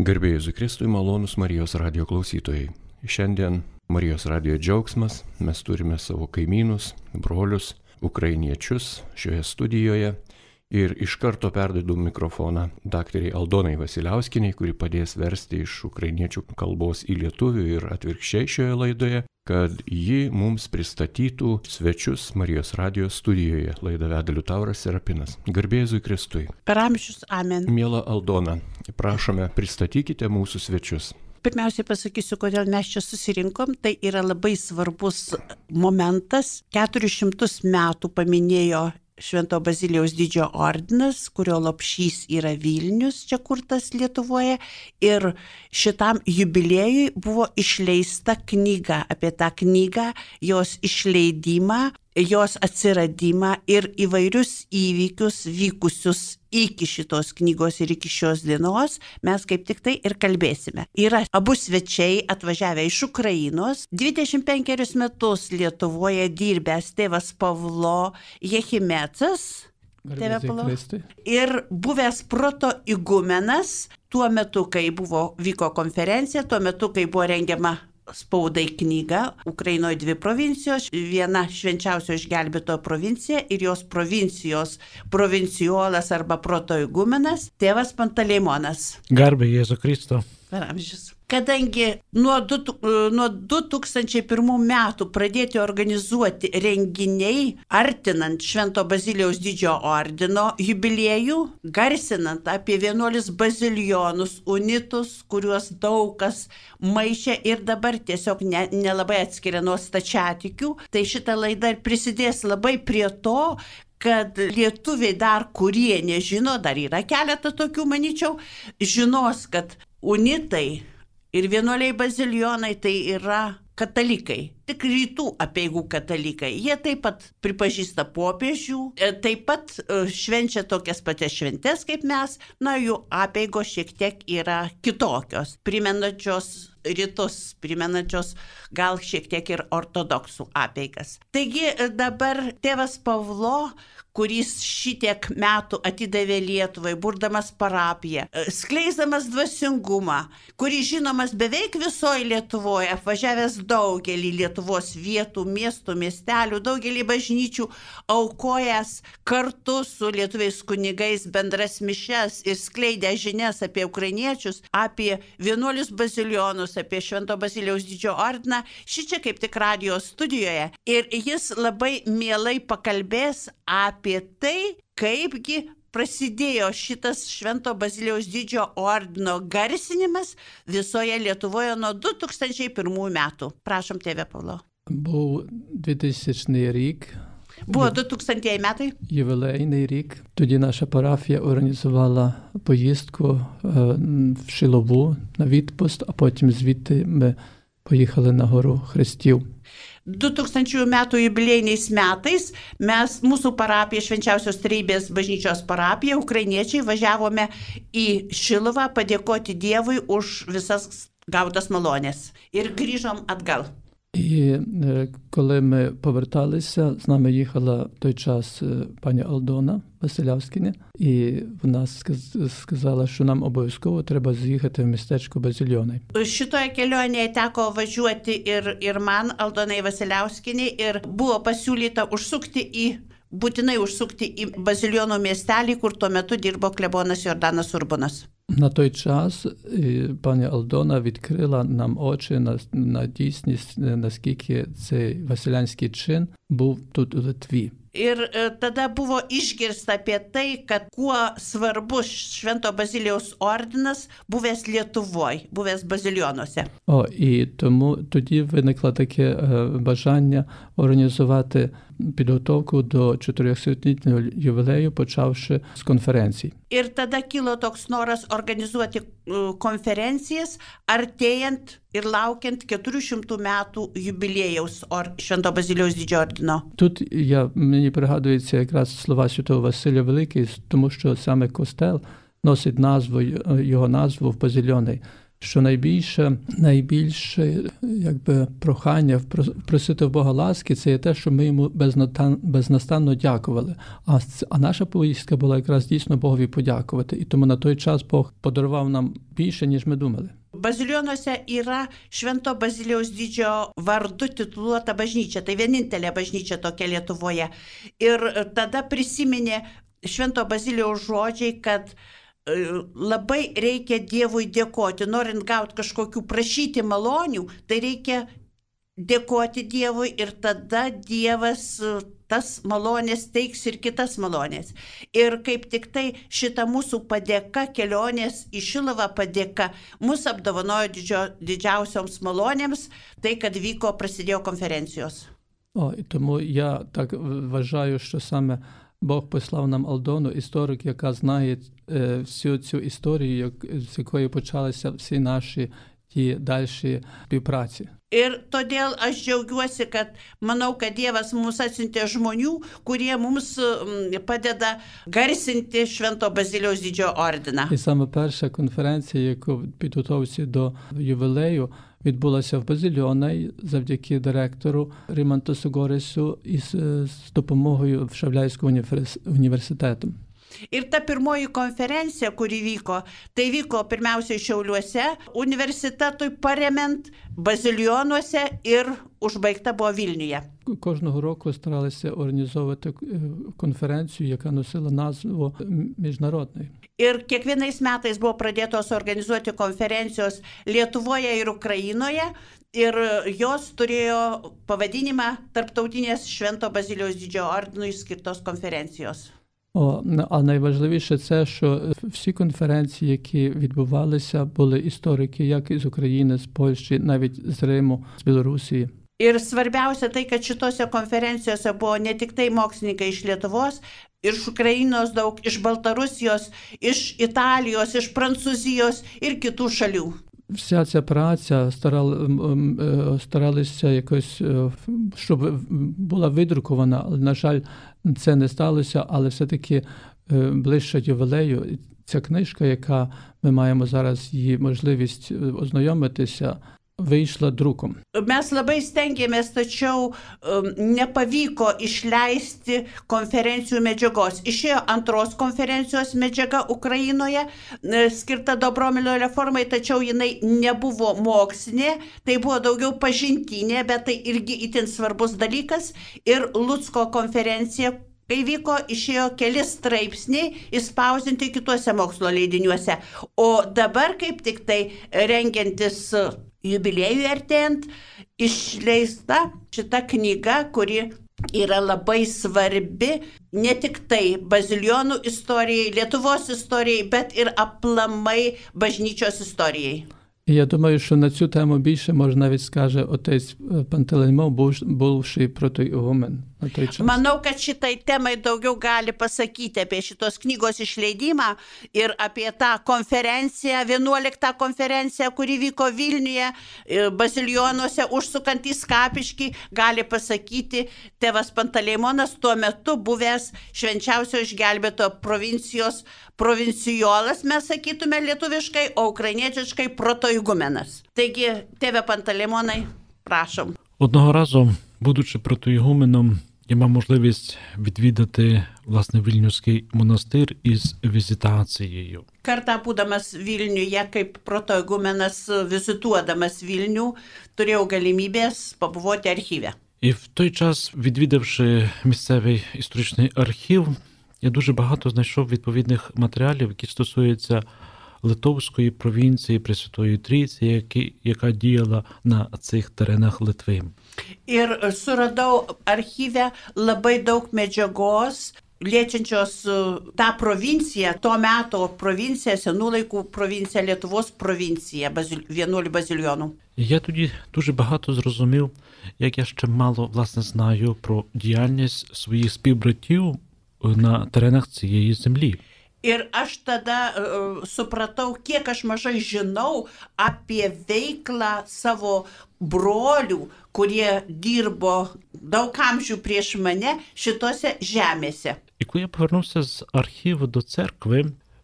Garbė Jėzui Kristui, malonūs Marijos radijo klausytojai. Šiandien Marijos radijo džiaugsmas, mes turime savo kaimynus, brolius, ukrainiečius šioje studijoje ir iš karto perduodu mikrofoną daktarei Aldonai Vasiliauskienei, kuri padės versti iš ukrainiečių kalbos į lietuvių ir atvirkščiai šioje laidoje, kad ji mums pristatytų svečius Marijos radijo studijoje. Laidą veda Liutauras Serapinas. Garbė Jėzui Kristui. Per amžius, amen. Miela Aldona, prašome, pristatykite mūsų svečius. Pirmiausiai pasakysiu, kodėl mes čia susirinkom. Tai yra labai svarbus momentas. 400 metų paminėjo Švento Bazilijaus didžiojo ordinas, kurio lopšys yra Vilnius, čia kurtas Lietuvoje. Ir šitam jubiliejui buvo išleista knyga. Apie tą knygą, jos išleidimą, jos atsiradimą ir įvairius įvykius vykusius iki šitos knygos ir iki šios dienos mes kaip tik tai ir kalbėsime. Yra abu svečiai atvažiavę iš Ukrainos, 25 metus Lietuvoje dirbęs tėvas Pavlo Jechimecas, ir buvęs proto igumenas tuo metu, kai vyko konferencija, tuo metu, kai buvo rengiama spaudai knyga. Ukrainoje 2 provincijos, viena švenčiausio išgelbėtojo provincija ir jos provincijos provincijolas arba protoigumenas tėvas Pantaleimonas. Garbė Jėzui Kristui. Per amžius. Kadangi nuo 2001 metų pradėti organizuoti renginiai, artinant Švento Bazilijaus didžiojo ordino jubiliejų, garsinant apie 11 bazilijonus, unitus, kuriuos daug kas maišė ir dabar tiesiog nelabai atskiria nuo stačiatikių, tai šita laida prisidės labai prie to, kad lietuviai dar, kurie nežino, dar yra keletą tokių, manyčiau, žinos, kad unitai ir vienuoliai bazilijonai tai yra katalikai, tik rytų apeigų katalikai. Jie taip pat pripažįsta popiežių, taip pat švenčia tokias pačias šventes kaip mes, jų apeigos šiek tiek yra kitokios, primenančios rytus, primenančios gal šiek tiek ir ortodoksų apeigas. Taigi dabar tėvas Pavlo, kuris šitiek metų atidavė Lietuvai, burdamas parapiją, skleisdamas dvasingumą, kuris žinomas beveik visoje Lietuvoje, apvažiavęs daugelį Lietuvos vietų, miestų, miestelių, daugelį bažnyčių, aukojęs kartu su lietuviais kunigais bendras mišias ir skleidę žinias apie ukrainiečius, apie vienuolius bazilijonus, apie Švento Bazilijaus didžiojo ordiną, šičia kaip tik radijo studijoje. Ir jis labai mielai pakalbės apie tai, kaipgi prasidėjo šitas Švento Bazilijaus didžiojo ordino garsinimas visoje Lietuvoje nuo 2001 metų. Prašom, tėve Pavlo. Був 2000 рік. Було 2000 metai. Ювілейний рік. Тоді наша парафія організувала поїздку в Шилову на відпуст, а потім звідти ми поїхали на гору Хрестів. 2000 metų jubiliejiniais metais mūsų parapija, Švenčiausios Trejybės bažnyčios parapija, ukrainiečiai važiavome į Šiluvą padėkoti Dievui už visas gautas malonės ir grįžom atgal. І коли ми поверталися, з нами їхала в той час пані Алдона Василявськіна, і вона сказала, що нам обов'язково треба з'їхати в містечко Bazilijonai. Šitoje kelionėje teko važiuoti ir man, Aldonai Vasiliauskienei, ir buvo pasiūlyta būtinai užsukti į Bazilijonų miestelį, kur tuo metu dirbo klebonas Jordanas Urbonas. На той час пані Алдона відкрила нам очі на дійсність, наскільки цей василянський чин був тут у Литві. Ir tada buvo išgirsta apie tai, kad kuo svarbus Švento Bazilijaus ordinas buvęs Lietuvoje, buvęs Bazilijonuose. І тому тоді виникло таке бажання організувати підготовку до 400-літнього ювілею, почавши з конференцій. Ir tada kilo toks noras organizuoti konferencijas, artėjant ir laukiant 400 metų jubiliejaus Švento Bazilijaus didžiojo ordino. Тут мені пригадується якраз слова святого Василія Великий, тому що саме костел носить його назву в Bazilijonai. що найбільше якби прохання просити в Бога ласки, це є те, що ми йому безнастанно дякували. А наша поїздка була якраз дійсно Богові подякувати. І тому на той час Бог подарував нам більше, ніж ми думали. Bazilionuose yra Švento Bazilijaus didžiojo vardu tituluota bažnyčia, tai vienintelė bažnyčia tokia Lietuvoje. Ir tada prisiminė Švento Bazilijaus žodžiai, kad labai reikia Dievui dėkoti, norint gauti kažkokių prašyti malonių, tai reikia dėkoti Dievui ir tada Dievas tas malonės teiks ir kitas malonės. Ir kaip tik tai šita mūsų padėka, kelionės į Šiluvą padėka, mus apdovanojo didžiausioms malonėms, tai kad prasidėjo конференcijos. І тому я так вважаю, що саме Бог послав нам Алдону, історик, яка знає всю цю історію, з якої почалися всі наші ті дальші співпраці. Ir todėl aš džiaugiuosi, kad manau, kad Dievas mums atsiuntė žmonių, kurie mums padeda garsinti Švento Bazilijaus didžiojo ордена. І саме перша конференція, яку в підготовці до ювілею відбулася в Базильйоні завдяки директору Риманту Сугоресу із допомогою Šavliajsko університету. Ir ta pirmoji konferencija, kuri vyko, tai vyko pirmiausiai Šiauliuose, universitetui paremiant, Bazilionuose ir užbaigta buvo Vilniuje. Кожного року старалися організовувати конференцію, яка носила назву міжнародної. Ir kiekvienais metais buvo pradėtos organizuoti konferencijos Lietuvoje ir Ukrainoje, ir jos turėjo pavadinimą Tarptautinės Švento Bazilijaus didžiojo ordinui skirtos konferencijos. А найважливіше це, що всі конференції, які відбувалися, були історики, як із України, з Польщі, навіть з Риму, з Білорусі. Ir svarbiausia tai, kad šitose konferencijose buvo ne tik tai mokslininkai iš Lietuvos, iš Ukrainos daug, iš Baltarusijos, iš Italijos, iš Prancūzijos ir kitų šalių. Вся ця праця старалися якось, щоб була видрукована, але, на жаль, це не сталося, але все-таки ближче ювілею ця книжка, яка ми маємо зараз її можливість ознайомитися, вийшла друком. Mes labai stengiamės, tačiau nepavyko išleisti konferencijų medžiagos. Išėjo antros konferencijos medžiaga Ukrainoje, skirta Dobromilio reformai, tačiau jinai nebuvo mokslinė, tai buvo daugiau pažintinė, bet tai irgi itin svarbus dalykas. Ir Lucko konferencija, kai vyko, išėjo keli straipsniai įspausdinti kituose mokslo leidiniuose. O dabar kaip tik tai rengiantis jubiliejui artėjant, išleista šita knyga, kuri yra labai svarbi ne tik tai Bazilionų istorijai, Lietuvos istorijai, bet ir aplamai bažnyčios istorijai. Я думаю, що на цю тему більше, може, навіть скаже отець Пантелеймон, бувший протоігумен на той час. Manau, kad šitai temai daugiau gali pasakyti apie šitos knygos išleidimą ir apie tą konferenciją, 11 konferenciją, kuri vyko Vilniuje, Bazilionuose, užsukant į Skapiškį, gali pasakyti tėvas Panteleimonas, tuo metu buvęs švenčiausio išgelbėto provincijos provincijolas, mes sakytume lietuviškai, o ukrainiečiškai protoigumenas. Taigi, tėve Panteleimonai, prašom. Одного разу, будучи протоігуменом, я мав можливість відвідати, власне, Вільнюський монастир із візитацією. Kartą būdamas Vilniuje, kaip protoigumenas vizituodamas Vilnių, turėjau galimybės pabuvoti archyve. І в той час, відвідавши місцевий історичний архів, я дуже багато знайшов відповідних матеріалів, які стосуються Литовської провінції Пресвятої Трійці, яка діяла на цих теренах Литви. Ir suradau archyve labai daug medžiagos, liečiančios tą provinciją, to meto provinciją, senų laikų provinciją, Lietuvos provinciją, vienuolių bazilionų. Я тоді дуже багато зрозумів, як я ще мало, власне, знаю про діяльність своїх співбратів на теренах цієї землі. Ir aš tada supratau, kiek aš mažai žinau apie veiklą savo brolių, kurie dirbo daug amžių prieš mane šitose žemėse. І коли я повернувся з архіву до церкви,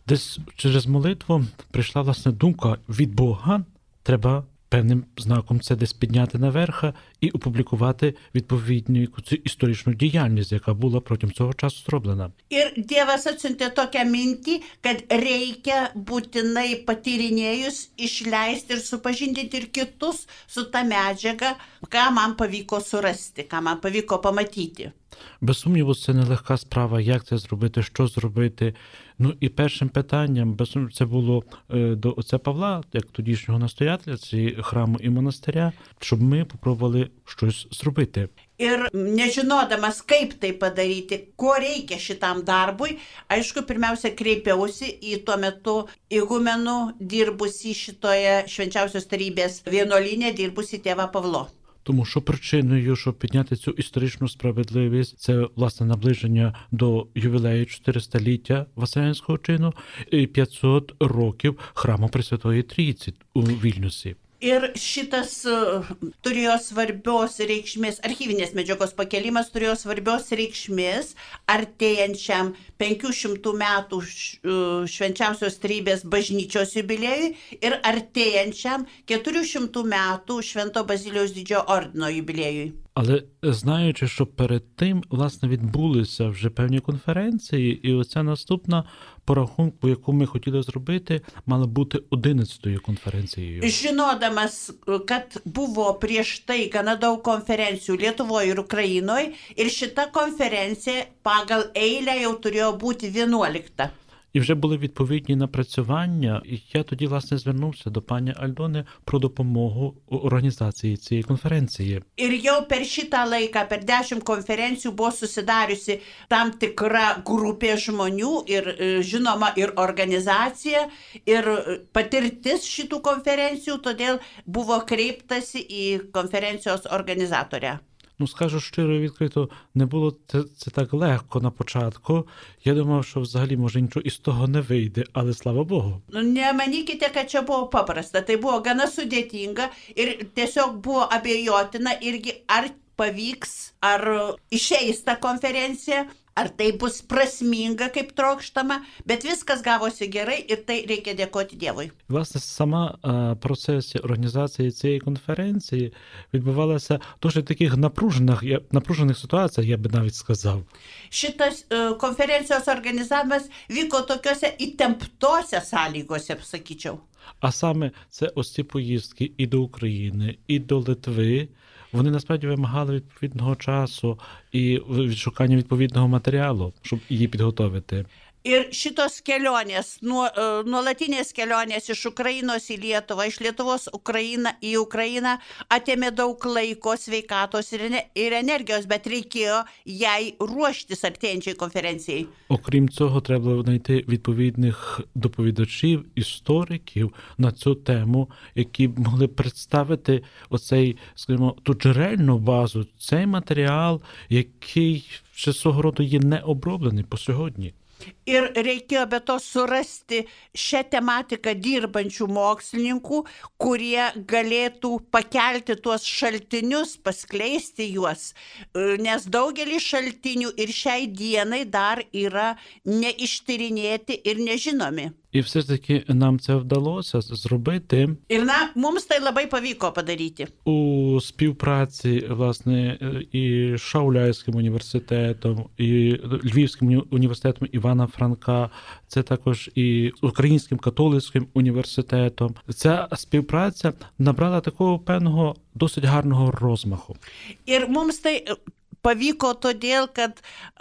Десь через молитву прийшла, власне, думка від Бога, треба певним знаком це десь підняти наверх і опублікувати відповідну цю історичну діяльність, яка була протягом цього часу зроблена. Ir Dievas atsiuntė tokią mintį, kad reikia būtinai patyrinėjus išleisti ir supažindinti ir kitus su ta medžiaga, ką man pavyko surasti, ką man pavyko pamatyti. Без сумніву, це нелегка справа, як це зробити, що зробити. Ну і першим питанням, без сумніву, це було до отця Павла, як тодішнього настоятеля цієї храму і монастиря, щоб ми попробували щось зробити. Ir nežinodamas, kaip tai padaryti, ko reikia šitam darbui, aišku, pirmiausia, kreipiausi į tuo metu igumenų dirbusį šitoje švenčiausios tarybės vienuolyne dirbusį tėvą Pavlo. Тому що причиною, щоб підняти цю історичну справедливість, це, власне, наближення до ювілею 400-ліття Василянського чину і 500 років храму Пресвятої Трійці у Вільнюсі. Ir šitas turėjo svarbios reikšmės, archyvinės medžiagos pakelimas turėjo svarbios reikšmės artėjančiam 500 metų švenčiausios trejybės bažnyčios jubiliejui ir artėjančiam 400 metų Švento Bazilijaus Didžiojo ordino jubiliejui. Але знаючи, що перед тим, власне, відбулися вже певні конференції, і оця наступна по рахунку, яку ми хотіли зробити, мала бути 11-ю конференцією. Žinodamas, kad buvo prieš tai gana daug konferencijų Lietuvoje ir Ukrainoje, ir šita konferencija pagal eilę jau turėjo būti 11. І вже були відповідні напрацювання, і я тоді, власне, звернувся до пані Альдони про допомогу у організації цієї конференції. Ir jau per šitą laiką, per 10 konferencijų buvo susidariusi tam tikra grupė žmonių ir žinoma ir organizacija ir patirtis šitų konferencijų, todėl buvo kreiptasi į konferencijos organizatorę. Ну, скажу щиро і відкрито, не було це так легко на початку. Я думав, що взагалі, може, нічого із того не вийде, але слава Богу. Nemanykite, kad čia buvo paprasta, tai buvo gana sudėtinga ir tiesiog buvo abejotina irgi, ar pavyks, ar išeis ta konferencija, ar tai bus prasminga, kaip trokštama, bet viskas gavosi gerai ir tai reikia dėkoti Dievui. Власне, сама процес організації цієї конференції відбувалася в дуже таких напружених ситуаціях, я би навіть сказав. Šitas konferencijos organizavimas vyko tokiuose įtemptose sąlygose, sakyčiau. А саме це ось ці поїздки і до України, і до Литви, вони насправді вимагали відповідного часу і відшукання відповідного матеріалу, щоб її підготовити. Ir šitos kelionės, nuolatinės kelionės iš Ukrainos į Lietuvą, iš Lietuvos į Ukrainą atėmė daug laiko, sveikatos ir energijos, bet reikėjo jai ruoštis artėjančiai konferencijai. Окрім цього, треба було знайти відповідних доповідачів, істориків на цю тему, які б могли представити оцей, скажімо, ту джерельну базу, цей матеріал, який ще свого роду є необроблений по сьогодні. Ir reikėjo be to surasti šią tematiką dirbančių mokslininkų, kurie galėtų pakelti tuos šaltinius, paskleisti juos, nes daugelį šaltinių ir šiai dienai dar yra neištyrinėti ir nežinomi. І все ж таки нам це вдалося зробити. Ir mums tai labai pavyko padaryti. У співпраці, власне, і з Шауляйським університетом, і Львівським університетом Івана Франка, це також і Українським католицьким університетом. Ця співпраця набрала такого певного, досить гарного розмаху. Ir mums tai pavyko todėl, kad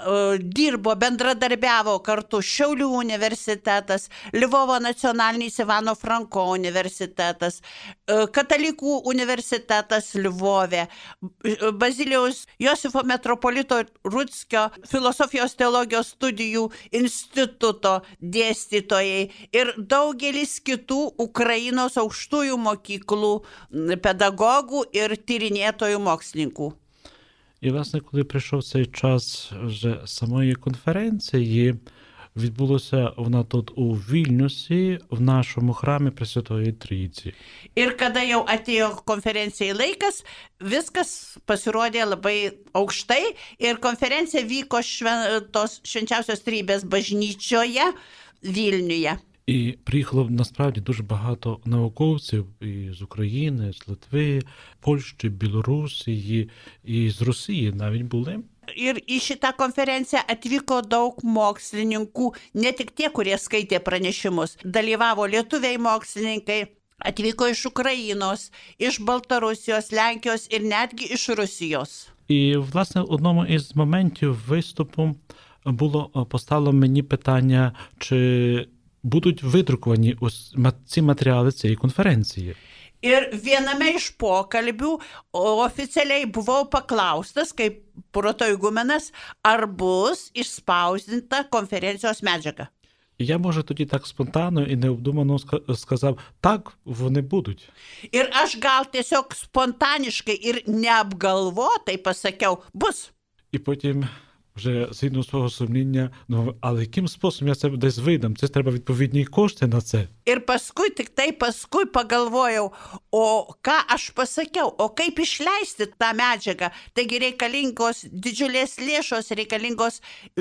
bendradarbiavo kartu Šiaulių universitetas, Lvovo nacionalinis Ivano Franko universitetas, Katalikų universitetas Lvove, Bazilijaus Josifo metropolito Rutskio filosofijos teologijos studijų instituto dėstytojai ir daugelis kitų Ukrainos aukštųjų mokyklų pedagogų ir tyrinėtojų mokslininkų. І, власне, коли прийшов цей час вже самої конференції, відбулося вона тут у Вільнюсі, в нашому храмі Пресвятої Трійці. Ir kada jau atėjo konferencijai laikas, viskas pasirodė labai aukštai ir konferencija vyko tos švenčiausios trejybės bažnyčioje Vilniuje. І приїхало насправді дуже багато науковців і з України, з Литви, Польщі, Білорусії і з Росії навіть були. Ir į šitą konferenciją atvyko daug mokslininkų, ne tik tie, kurie skaitė pranešimus. Dalyvavo lietuviai mokslininkai, atvyko iš Ukrainos, iš Baltarusijos, Lenkijos ir netgi iš Rusijos. І, власне, в одному із моментів виступу було поставлено мені питання, чи будуть видруковані ось ці матеріали цієї конференції. Ir viename iš pokalbių oficialiai buvau paklaustas, kaip protoigumenas, ar bus išspausdinta konferencijos medžiaga. І я, може, тоді так спонтанно і необдумано сказав, так, вони будуть. Ir aš gal tiesiog spontaniškai ir neapgalvotai pasakiau, bus. І потім вже згідно свого сумління, але яким способом я це десь видам? Це треба відповідні кошти на це. Ir paskui pagalvojau, o ką aš pasakiau, o kaip išleisti tą medžiagą. Taigi reikalingos didžiulės lėšos, reikalingos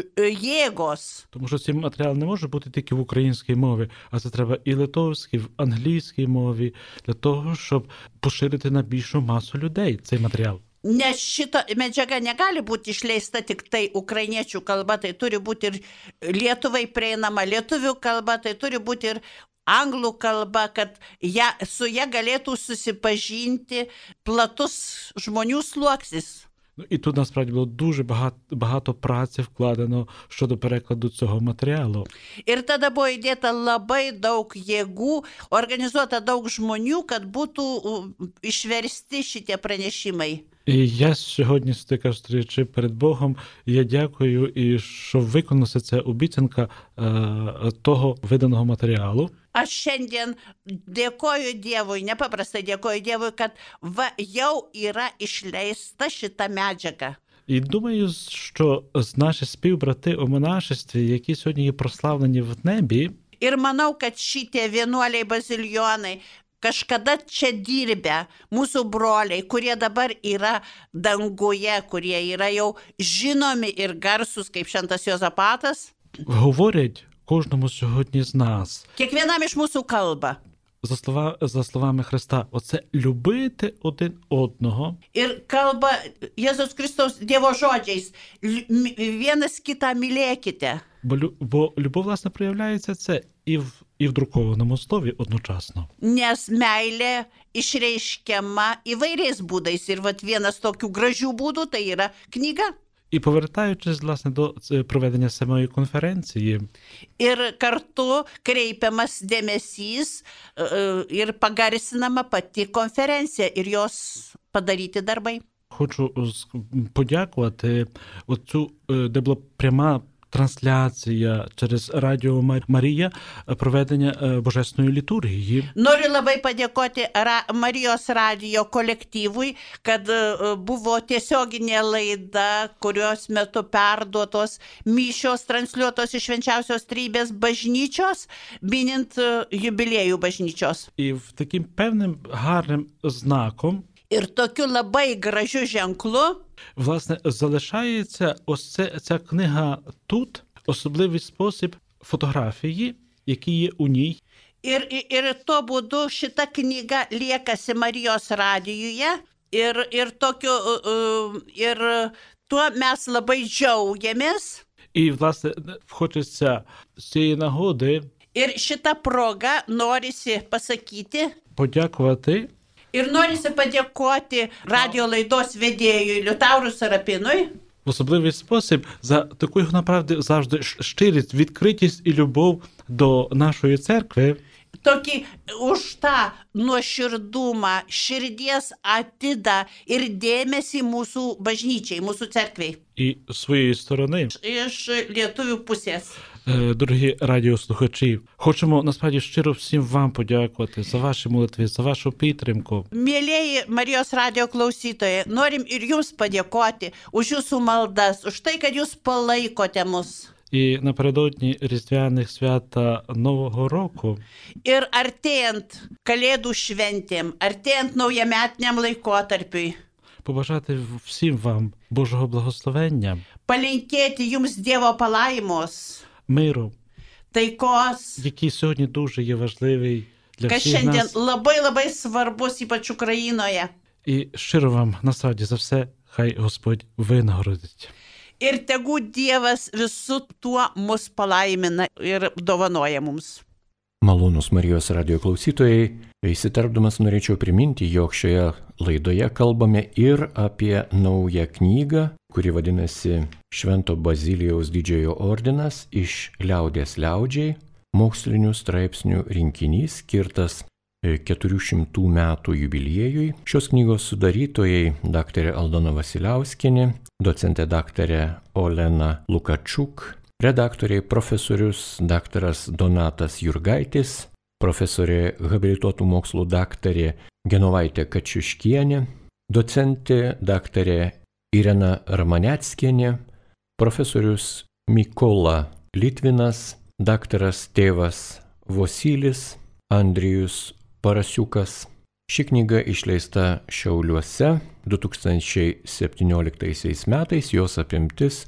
jėgos. Тому що цей матеріал не може бути тільки в українській мові, а це треба і литовській, в англійській мові, для того, щоб поширити на більшу масу людей цей матеріал. Nes šita medžiaga negali būti išleista tik tai ukrainiečių kalba, tai turi būti ir Lietuvai prieinama lietuvių kalba, tai turi būti ir anglų kalba, kad su ja galėtų susipažinti platus žmonių sluoksnis. І тут, насправді, було дуже багато праці вкладено щодо перекладу цього матеріалу. Ir tada buvo įdėta labai daug jėgų, organizuota daug žmonių, kad būtų išversti šitie pranešimai. І я сьогодні стоячи перед Богом, я дякую, і що виконалася ця обіцянка того виданого матеріалу. Aš šiandien dėkoju Dievui, nepaprastai dėkoju Dievui, kad jau yra išleista šita medžiaga. І думаю, що наші співбрати у монашестві, які сьогодні є прославлені в небі, Ir manau, kad šitie vienuoliai bazilijonai, kažkada čia dirbę mūsų broliai, kurie dabar yra danguje, kurie yra jau žinomi ir garsus, kaip šventas Jozapatas, говорять кожному сьогодні з нас. Kiekvienam iš mūsų kalba. За словами Христа, оце любити один одного. Ir kalba Jėzaus Kristaus Dievo žodžiais, vienas kitą mylėkite. Бо любов, власне, проявляється це і в друкованому слові одночасно. Nes meilė išreiškiama įvairiais būdais. Ir vienas tokių gražių būdų tai yra knyga. І повертаючись, власне, до проведення самої конференції. Ir kartu kreipiamas dėmesys ir pagarsinama pati konferencija ir jos padaryti darbai. Хочу подякувати оцю, де була пряма трансляція через Радіо Марія проведення Божесної літургії. Noriu labai padėkoti Marijos radijo kolektyvui, kad buvo tiesioginė laida, kurios metu perduotos mišios transliuotos iš Švenčiausios Trejybės bažnyčios, minint jubiliejų bažnyčios. І таким певним гарним знаком Ir tokiu labai gražiu ženklu, власне, залишається ось ця книга тут, особливий спосіб фотографії, які є у ній. Ir tuo būdu šita knyga liekasi Marijos radijuje ir tuo mes labai džiaugiamės. І, власне, хочеться з цієї нагоди Ir šitą progą norisi pasakyti. Подякувати. Ir norisi padėkoti radio laidos vedėjui Liutaurui Sarapinui. В особливий спосіб за таку, направді, завжди щирість, відкритість і любов до нашої церкви. Tokį už tą nuoširdumą, širdies atidą ir dėmesį mūsų bažnyčiai, mūsų cerkviai. І з своєї сторони, Iš lietuvių pusės. дорогі радіослухачі, хочемо насправді щиро всім вам подякувати за ваші молитви, за вашу підтримку. Mėlėjai Marijos radijo klausytojai, norim ir jums padėkoti už jūsų maldas, už tai, kad jūs palaikote mus. І напередодні Різдвяних свят та Нового року Ir artėjant Kalėdų šventėm, artėjant naujametiniam laikotarpiui, побажати всім вам Божого благословення, palinkėti jums Dievo palaimos, миру, taikos, який сьогодні дуже є важливий для kas всіх šiandien нас. labai svarbus, ypač Ukrainoje. І щиро вам насправді за все хай Господь винагородить. Ir tegu Dievas visų tuo mus palaimina ir dovanoja mums. Malonūs Marijos radijo klausytojai, įsiterpdamas norėčiau priminti, jog šioje laidoje kalbame ir apie naują knygą, kuri vadinasi Švento Bazilijaus didžiojo ordinas iš liaudies liaudžiai, mokslinių straipsnių rinkinys skirtas 400 metų jubiliejui. Šios knygos sudarytojai dr. Aldona Vasiliauskienė, docentė dr. Olena Lukačiuk, redaktoriai profesorius dr. Donatas Jurgaitis, profesorė habilituotų mokslų daktarė Genovaitė Kačiuškienė, docentė dr. Irena Ramaneckienė, profesorius Mykola Litvinas, daktaras tėvas Vosilis Andrijus Parasiukas. Ši knyga išleista Šiauliuose 2017 metais, jos apimtis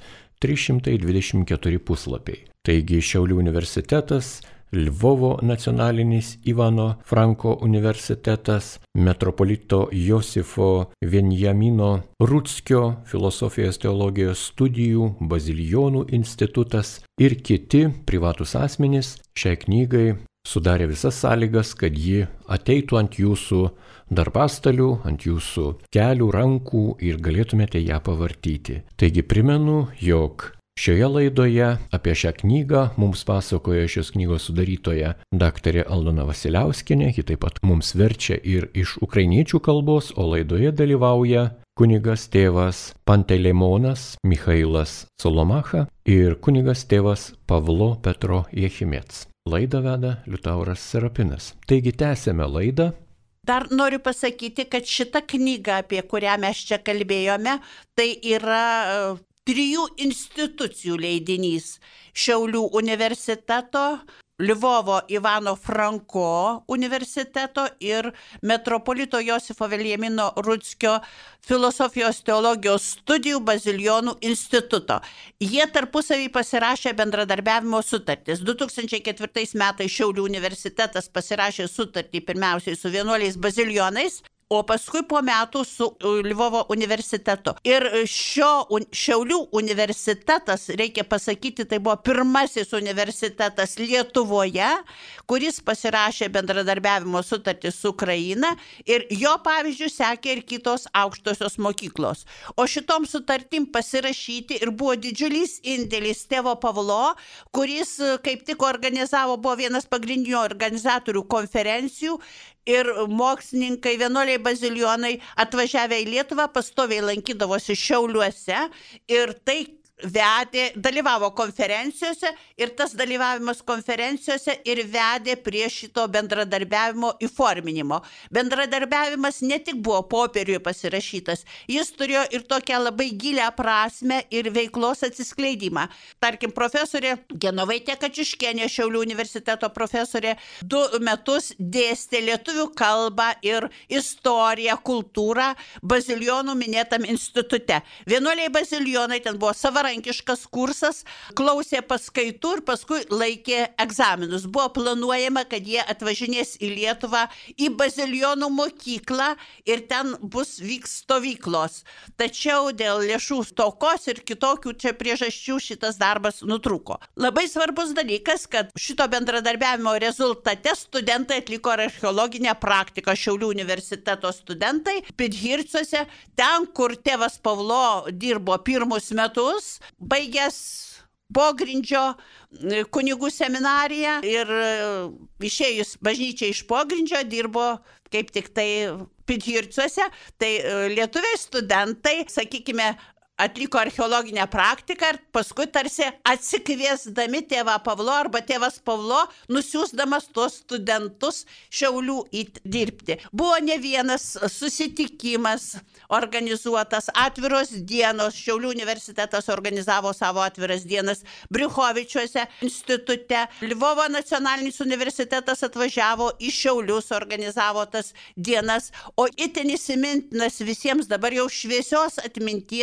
324 puslapiai. Taigi Šiaulių universitetas, Lvovo nacionalinis Ivano Franko universitetas, metropolito Josifo Venjamino Rutskio filosofijos teologijos studijų, Bazilijonų institutas ir kiti privatūs asmenys šiai knygai sudarė visas sąlygas, kad ji ateitų ant jūsų darbastalių, ant jūsų kelių, rankų ir galėtumėte ją pavartyti. Taigi primenu, jog šioje laidoje apie šią knygą mums pasakoja šios knygos sudarytoja dr. Aldona Vasiliauskienė, ji taip pat mums verčia ir iš ukrainiečių kalbos, o laidoje dalyvauja kunigas tėvas Panteleimonas Michailas Solomacha ir kunigas tėvas Pavlo Petro Jechimets. Laidą veda Liutauras Serapinas. Taigi tęsėme laidą. Dar noriu pasakyti, kad šita knyga, apie kurią mes čia kalbėjome, tai yra 3 institucijų leidinys: Šiaulių universiteto, Lvovo Ivano Franko universiteto ir metropolito Josifo Venjamino Rutskio filosofijos teologijos studijų Bazilijonų instituto. Jie tarpusavį pasirašė bendradarbiavimo sutartis. 2004 metais Šiaulių universitetas pasirašė sutartį pirmiausiai su vienuoliais bazilijonais, o paskui po metų su Lvovo universitetu. Ir Šiaulių universitetas, reikia pasakyti, tai buvo pirmasis universitetas Lietuvoje, kuris pasirašė bendradarbiavimo sutartį su Ukraina, ir jo pavyzdžių sekė ir kitos aukštosios mokyklos. O šitom sutartim pasirašyti ir buvo didžiulis indėlis tėvo Pavlo, kuris kaip tik organizavo, buvo vienas pagrindinių organizatorių konferencijų, ir mokslininkai, vienuoliai bazilijonai atvažiavę į Lietuvą pastoviai lankydavosi Šiauliuose ir tai dalyvavo konferencijose, ir tas dalyvavimas konferencijose ir vedė prie šito bendradarbiavimo įforminimo. Bendradarbiavimas ne tik buvo popieriuje pasirašytas, jis turėjo ir tokią labai gilią prasmę ir veiklos atsiskleidimą. Tarkim, profesorė Genovaitė Kačiuškienė, Šiaulių universiteto profesorė, 2 metus dėstė lietuvių kalbą ir istoriją, kultūrą Bazilijonų minėtam institute. Vienuoliai bazilijonai, ten buvo savarankiškas kursas, klausė paskaitų ir paskui laikė egzaminus. Buvo planuojama, kad jie atvažinės į Lietuvą, į Bazilijonų mokyklą, ir ten vyks stovyklos. Tačiau dėl lėšų stokos ir kitokių čia priežasčių šitas darbas nutrūko. Labai svarbus dalykas, kad šito bendradarbiavimo rezultate studentai atliko archeologinę praktiką, Šiaulių universiteto studentai Pidhircuose, ten, kur tėvas Pavlo dirbo 1 metus, baigęs pogrindžio kunigų seminariją ir išėjus bažnyčiai iš pogrindžio dirbo kaip tik tai Pidhircuose. Tai lietuviai studentai, sakykime, atliko archeologinę praktiką ir paskui tarsi atsikviesdami tėvą Pavlo arba tėvas Pavlo nusiųsdamas tuos studentus Šiaulių dirbti. Buvo ne vienas susitikimas organizuotas, atviros dienos, Šiaulių universitetas organizavo savo atviras dienas Briuchovičiuose institute, Lvovo nacionalinis universitetas atvažiavo į Šiaulius, organizavo tas dienas, o itin įsimintinas visiems dabar jau šviesios atminties buvo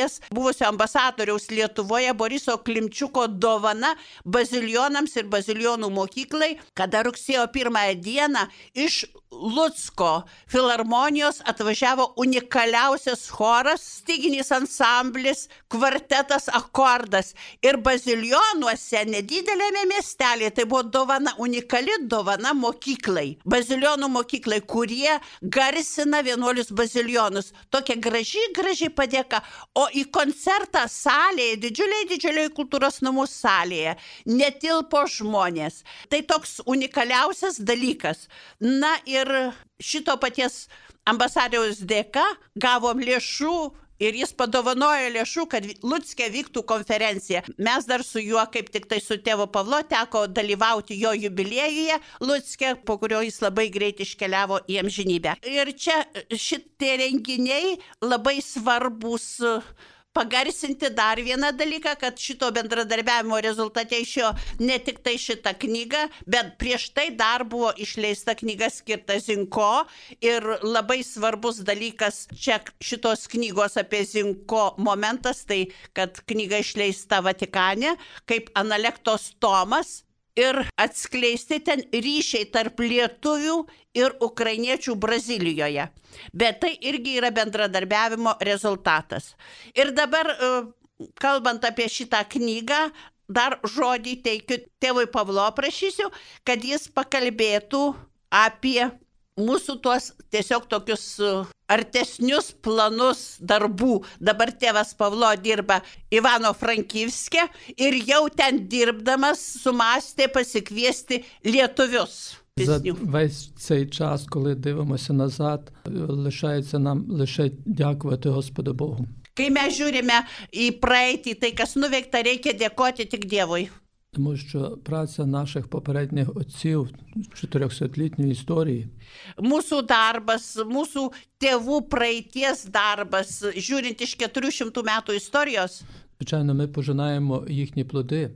buvusio ambasadoriaus Lietuvoje Boriso Klimčiuko dovana bazilionams ir bazilionų mokyklai, kada rugsėjo 1 dieną iš Lucko filharmonijos atvažiavo unikaliausias choras, styginis ansamblis, kvartetas Akordas. Ir bazilionuose, nedidelėme miestelėje, tai buvo dovana, unikali dovana mokyklai, bazilionų mokyklai, kurie garsina vienuolius bazilionus. Tokia graži padėka. O į koncertą salėje, didžiuliai kultūros namų salėje, netilpo žmonės. Tai toks unikaliausias dalykas. Na ir šito paties ambasadoriaus dėka gavom lėšų ir jis padovanojo lėšų, kad Lucke vyktų konferencija. Mes dar su juo, kaip tik tai su tėvu Pavlo, teko dalyvauti jo jubiliejuje Lucke, po kurio jis labai greit iškeliavo į amžinybę. Ir čia šitie renginiai labai svarbus pagarsinti dar vieną dalyką, kad šito bendradarbiavimo rezultate išėjo ne tik tai šitą knygą, bet prieš tai dar buvo išleista knyga skirta Zinko ir labai svarbus dalykas čia šitos knygos apie Zinko momentas, tai kad knyga išleista Vatikane kaip Analektos tomas ir atskleisti ten ryšiai tarp lietuvių ir ukrainiečių Brazilijoje. Bet tai irgi yra bendradarbiavimo rezultatas. Ir dabar, kalbant apie šitą knygą, dar žodį teikiu tėvui Pavlo, prašysiu, kad jis pakalbėtų apie mūsų tuos tiesiog tokius artesnius planus darbų. Dabar tėvas Pavlo dirba Ivano-Frankivske ir jau ten dirbdamas sumastė pasikviesti lietuvius. За весь цей час, коли дивимося назад, лишається нам лише дякувати Господу Богу. Kai mes žiūrime į praeitį, tai kas nuveikta, reikia dėkoti tik Dievui. Тому що праця наших попередніх отців 400-літньої історії. Mūsų darbas, mūsų tėvų praeities darbas, žiūrint iš 400 metų istorijos. Звичайно, ми пожинаємо їхні плоди.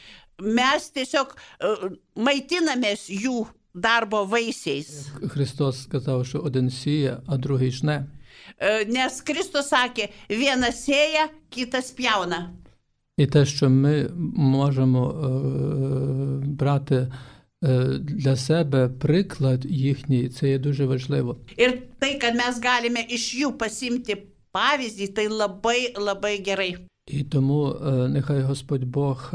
Mes tiesiog maitinamės jų darbo vaisiais. Христос сказав, що один сіє, а другий жне. Nes Kristus sakė, vienas sėja, kitas pjauna. І те, що ми можемо брати для себе приклад їхній, це є дуже важливо. Ir tai, kad mes galime iš jų pasimti pavyzdį, tai labai gerai. І тому нехай Господь Бог,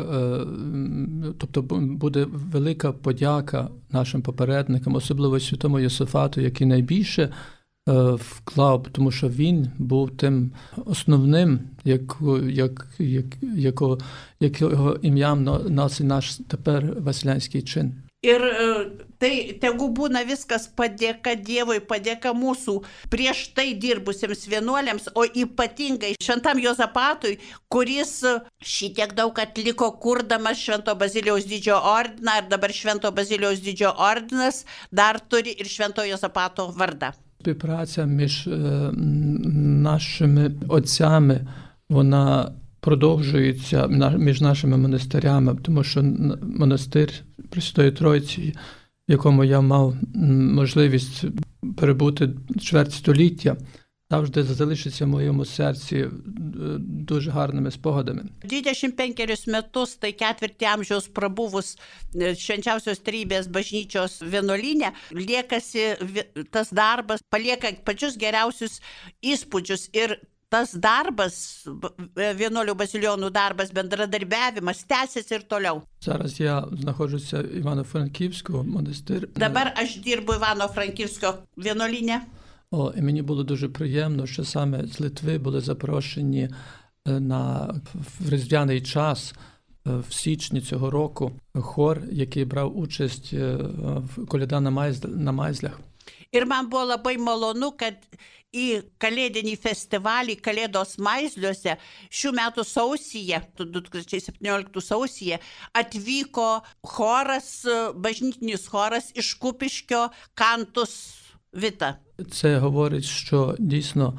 тобто буде велика подяка нашим попередникам, особливо святому Йосафату, який найбільше вклав, тому що він був тим основним, якого ім'ям носить наш тепер Василянський чин. Ir tai tegu būna viskas padėka Dievui, padėka mūsų prieš tai dirbusiems vienuoliams, o ypatingai Šventam Juozapatui, kuris šitiek daug atliko kurdamas Švento Bazilijaus didžiojo ordiną, ir dabar Švento Bazilijaus didžiojo ordinas dar turi ir Švento Juozapato vardą. Співпраця між нашими отцями, вона продовжується між нашими монастирями, тому що монастир Пресвятої Тройці, в якому я мав можливість перебути чверть століття, завжди залишиться в моєму серці дуже гарними спогадами. 25 metus, tai ketvirtį amžiaus prabuvus Švenčiausios Trejybės bažnyčios vienuolyne, liekasi tas darbas, palieka pačius geriausius įspūdžius ir tas darbas, vienuolių bazilionų darbas, bendradarbiavimas tęsiasi ir toliau. Зараз я знаходжуся в Івано-Франківську монастирі. Dabar aš dirbu Ivano-Frankivskio vienuolyne. І мені було дуже приємно, що саме з Литви були запрошені на різдвяний час в січні цього року хор, який брав участь в коляда на Майзлях. Ir man buvo labai malonu, kad į kalėdinį festivalį Kalėdos Maizliuose šių metų sausyje, 2017 sausyje, atvyko choras, bažnytinis choras iš Kupiškio Kantus Vita. Це говорить, що дійсно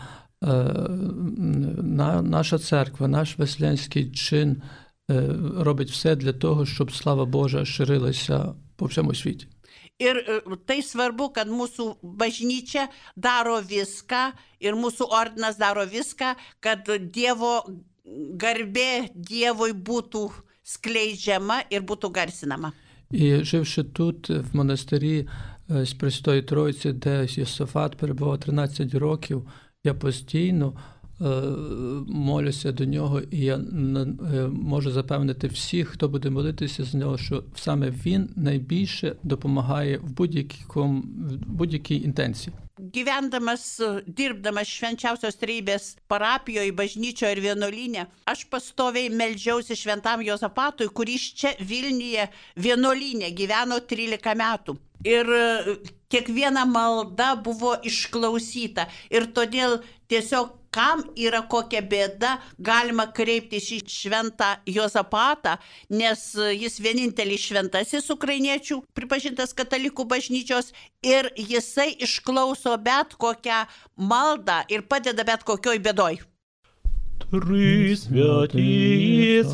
наша церква, наш Василянський чин робить все для того, щоб слава Божа ширилася по всьому світі. Ir tai svarbu, kad mūsų bažnyčia daro viską ir mūsų ordinas daro viską, kad Dievo garbė Dievui būtų skleidžiama ir būtų garsinama. І живши тут, в монастирі з Пресвятої Троїці, де Йосафат перебував 13 років, я постійно молюся до нього, і я можу запевнити всіх, хто буде молитися з нього, що саме він найбільше допомагає в будь-якій інтенції. Gyvendamas, dirbdamas Švenčiausios Trejybės parapijoje, bažnyčioje ir vienuolyne, aš pastoviai meldžiausi Šventam Juozapatui, kuris čia Vilniuje vienuolyne gyveno 13 metų. Ir kiekviena malda buvo išklausyta. Ir todėl tiesiog, kam yra kokia bėda, galima kreiptis į Šventą Juozapatą, nes jis vienintelis šventasis ukrainiečių, pripažintas katalikų bažnyčios, ir jisai išklauso bet kokią maldą ir padeda bet kokioj bėdoj. Три святі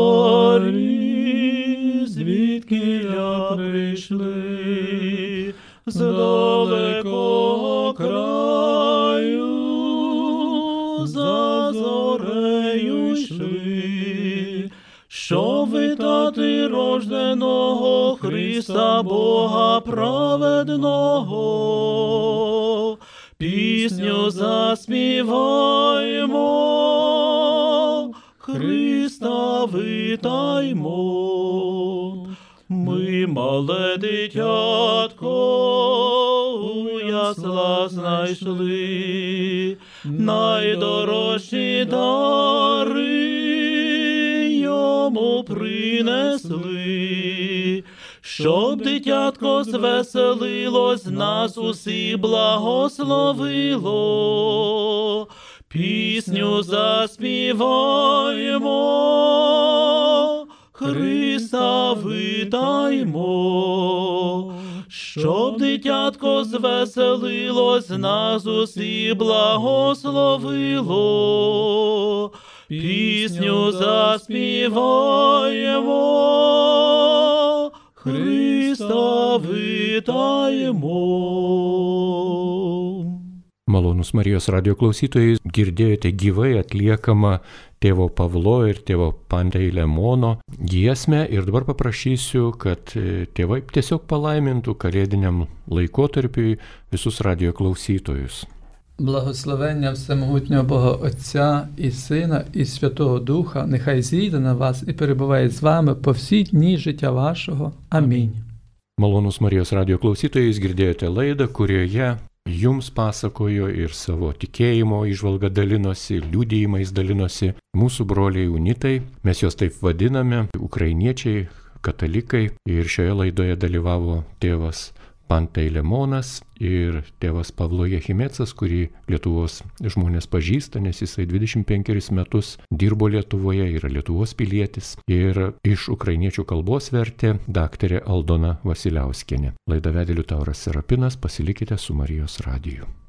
царі, звідкіля прийшли, з далекого краю, за зорею йшли, що вітати рожденого Христа Бога праведного. Пісню заспіваймо, Христа вітаймо. Ми мале дитятко у ясла знайшли, найдорожчі дари йому принесли, щоб дитятко звеселилось, нас усіх благословило. Пісню заспіваймо, Христа вітаймо, щоб дитятко звеселилось, нас усіх благословило. Пісню заспіваймо, Христа вітаймо. Malonūs Marijos radio klausytojai, girdėjote gyvai atliekamą tėvo Pavlo ir tėvo Panteilemono giesmę ir dabar paprašysiu, kad tėvai tiesiog palaimintų kalėdiniam laikotarpiui visus radio klausytojus. Благословення Всемогутнього Бога Отця і Сина і Святого Духа нехай зійде на вас і перебуває з вами по всі дні життя вашого. Амінь. Malonūs Marijos radio klausytojai, jūs girdėjote laidą, kurioje jums pasakojo ir savo tikėjimo įžvalgą dalinosi, liudijimais dalinosi mūsų broliai unitai, mes juos taip vadiname, ukrainiečiai, katalikai, ir šioje laidoje dalyvavo tėvas Panteilemonas ir tėvas Pavlo Jechimecas, kurį Lietuvos žmonės pažįsta, nes jisai 25 metus dirbo Lietuvoje, yra Lietuvos pilietis, ir iš ukrainiečių kalbos vertė daktarė Aldona Vasiliauskienė. Laidą vedė Liutauras Serapinas, pasilikite su Marijos radiju.